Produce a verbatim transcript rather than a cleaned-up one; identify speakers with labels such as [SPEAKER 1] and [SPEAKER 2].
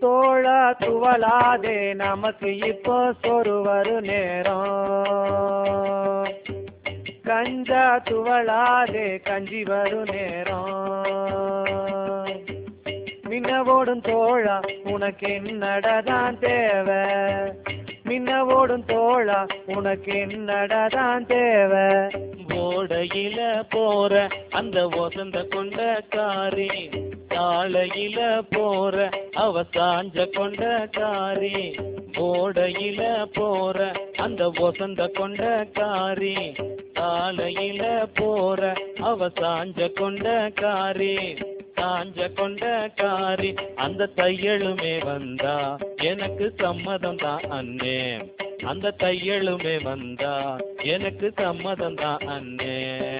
[SPEAKER 1] தோழா துவளாதே, நமக்கு இப்போ சொருவரு நேரம். கஞ்சா துவளாதே, கஞ்சி வரு நேரம். மின்னவோடும் தோழா உனக்கு என்னடதான் தேவை, மின்னவோடும் தோழா உனக்கு என்னடதான் தேவை.
[SPEAKER 2] ஓடையில போற அந்த வசந்த கொண்ட காரி, சாலையில போற அவ சாஞ்ச கொண்ட காரி. ஓடையில போற அந்த வசந்த கொண்ட காரி, சாலையில போற அவ சாஞ்ச கொண்ட காரி. சாஞ்ச கொண்ட காரி அந்த தையலுமே வந்தா எனக்கு சம்மதம் தான் அண்ணே, அந்த தையலுமே வந்தா எனக்கு சம்மதம் தான் அண்ணே.